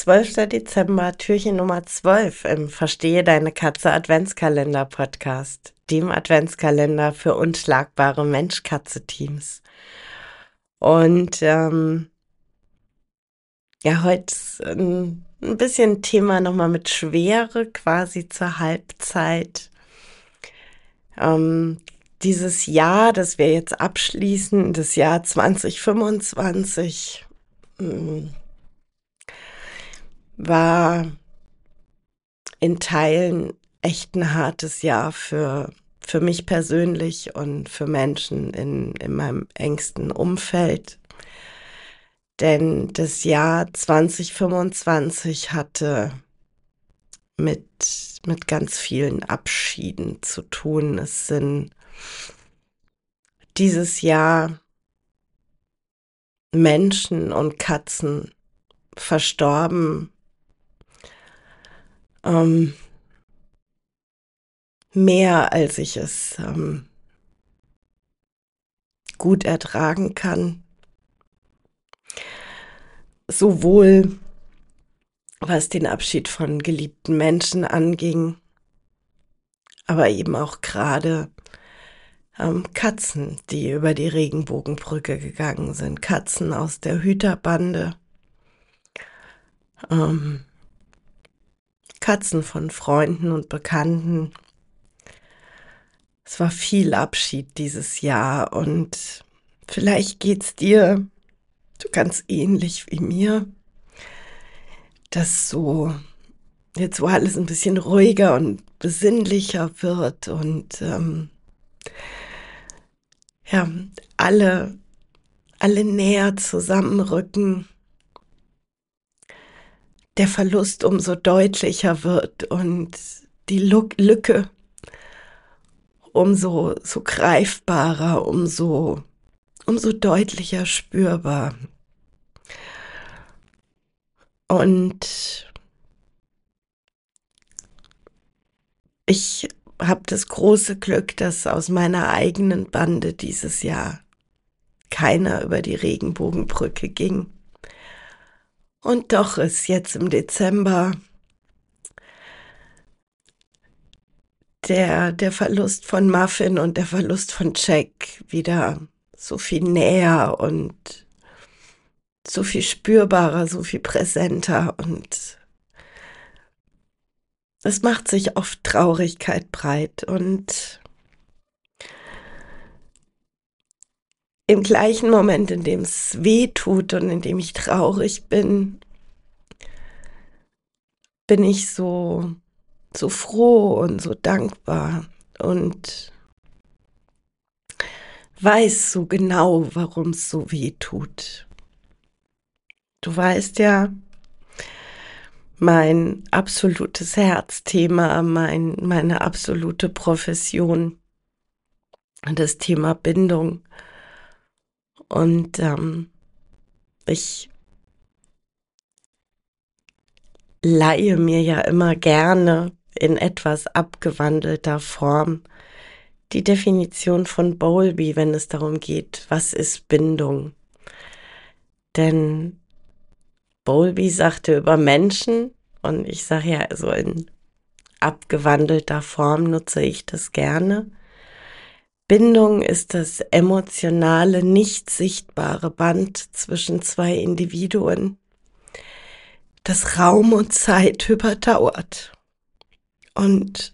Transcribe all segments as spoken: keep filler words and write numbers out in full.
zwölfter Dezember, Türchen Nummer zwölf im Verstehe deine Katze Adventskalender-Podcast, dem Adventskalender für unschlagbare Mensch-Katze-Teams. Und ähm, ja, heute ist ein, ein bisschen Thema nochmal mit Schwere quasi zur Halbzeit. Ähm, dieses Jahr, das wir jetzt abschließen, das Jahr zwanzig fünfundzwanzig, mm, war in Teilen echt ein hartes Jahr für, für mich persönlich und für Menschen in, in meinem engsten Umfeld. Denn das Jahr zwanzig fünfundzwanzig hatte mit, mit ganz vielen Abschieden zu tun. Es sind dieses Jahr Menschen und Katzen verstorben, ähm, mehr als ich es ähm, gut ertragen kann. Sowohl was den Abschied von geliebten Menschen anging, aber eben auch gerade ähm, Katzen, die über die Regenbogenbrücke gegangen sind, Katzen aus der Hüterbande, ähm, Katzen von Freunden und Bekannten. Es war viel Abschied dieses Jahr und vielleicht geht's dir so ganz ähnlich wie mir, dass so jetzt, wo alles ein bisschen ruhiger und besinnlicher wird und ähm, ja, alle, alle näher zusammenrücken, der Verlust umso deutlicher wird und die Lu- Lücke umso so greifbarer, umso, umso deutlicher spürbar. Und ich habe das große Glück, dass aus meiner eigenen Bande dieses Jahr keiner über die Regenbogenbrücke ging. Und doch ist jetzt im Dezember der, der Verlust von Muffin und der Verlust von Jack wieder so viel näher und so viel spürbarer, so viel präsenter. Und es macht sich oft Traurigkeit breit. Und im gleichen Moment, in dem es weh tut und in dem ich traurig bin, bin ich so, so froh und so dankbar und weiß so genau, warum es so weh tut. Du weißt ja, mein absolutes Herzthema, mein, meine absolute Profession, das Thema Bindung. Und ähm, ich leihe mir ja immer gerne in etwas abgewandelter Form die Definition von Bowlby, wenn es darum geht, was ist Bindung. Denn Bowlby sagte über Menschen, und ich sage ja, also in abgewandelter Form nutze ich das gerne. Bindung ist das emotionale, nicht sichtbare Band zwischen zwei Individuen, das Raum und Zeit überdauert. Und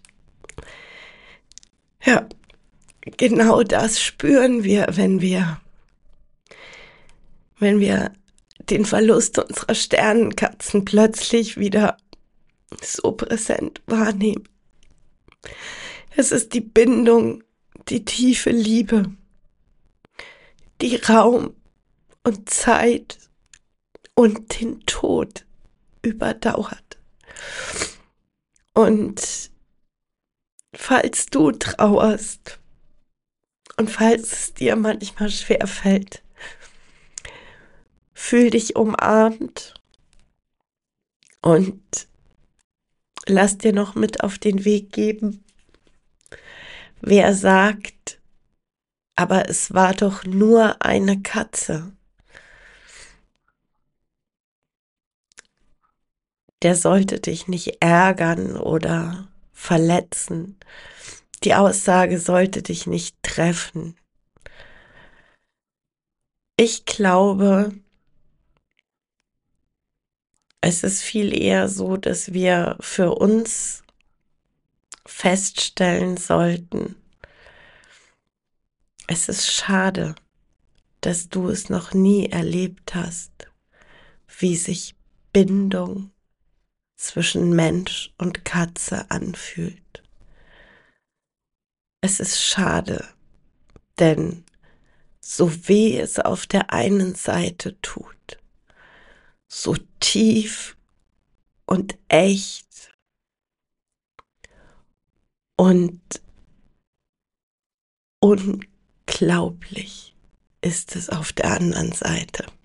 ja, genau das spüren wir, wenn wir, wenn wir den Verlust unserer Sternenkatzen plötzlich wieder so präsent wahrnehmen. Es ist die Bindung, die tiefe Liebe, die Raum und Zeit und den Tod überdauert. Und falls du trauerst und falls es dir manchmal schwerfällt, fühl dich umarmt und lass dir noch mit auf den Weg geben, wer sagt, aber es war doch nur eine Katze. der sollte dich nicht ärgern oder verletzen. Die Aussage sollte dich nicht treffen. Ich glaube, es ist viel eher so, dass wir für uns feststellen sollten, es ist schade, dass du es noch nie erlebt hast, wie sich Bindung zwischen Mensch und Katze anfühlt. Es ist schade, denn so weh es auf der einen Seite tut, so tief und echt und unglaublich ist es auf der anderen Seite.